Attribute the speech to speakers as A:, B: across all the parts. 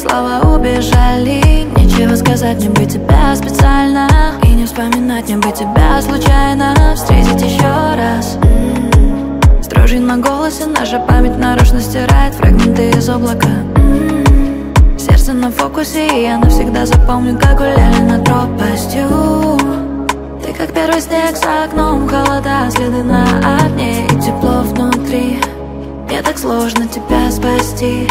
A: слова убежали. Нечего сказать, не быть тебя специально, и не вспоминать, не быть тебя случайно. Встретить еще раз. С дрожью на голосе наша память нарочно стирает фрагменты из облака. Сердце на фокусе, и я навсегда запомню, как гуляли над пропастью. Ты как первый снег за окном, холода, следы на огне и тепло внутри. Мне так сложно тебя спасти.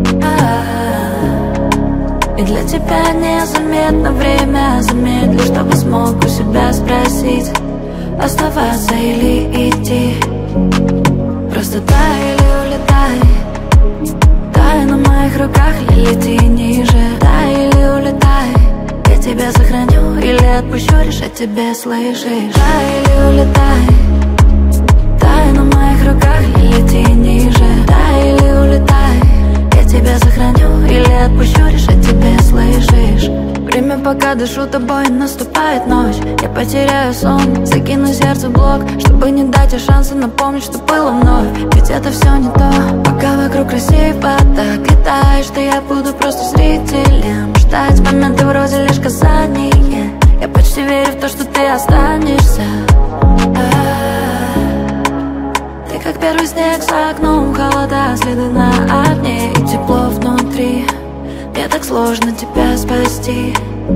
A: И для тебя незаметно время замедли, чтобы смог у себя спросить, оставаться или идти. Просто дай или улетай, дай на моих руках или лети ниже. Дай или улетай, я тебя сохраню или отпущу, решать тебе, слышишь? Дай или улетай, дай на моих руках или лети ниже. Дай или улетай, я тебя сохраню или отпущу, решать тебе, слышишь? Время, пока дышу тобой, наступает ночь. Я потеряю сон, закину сердце в блок, чтобы не дать ей шанса напомнить, что было вновь. Ведь это все не то. Пока вокруг красиво так летаешь, что я буду просто зрителем, ждать моменты вроде лишь касания. Я почти верю в то, что ты останешься. Ты как первый снег за окном, холода, следы на огне и тепло внутри. Мне так сложно тебя спасти.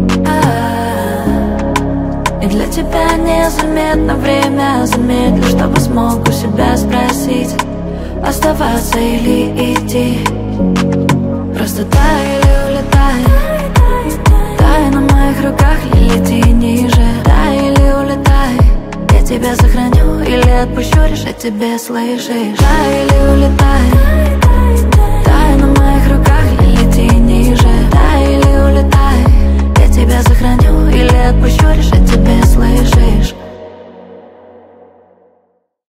A: И для тебя незаметно время замедлю, чтобы смог у себя спросить, оставаться или идти. Просто дай или улетай, дай на моих руках или лети ниже. Дай или улетай, я тебя сохраню или отпущу, решать тебе, слышишь? Дай или улетай,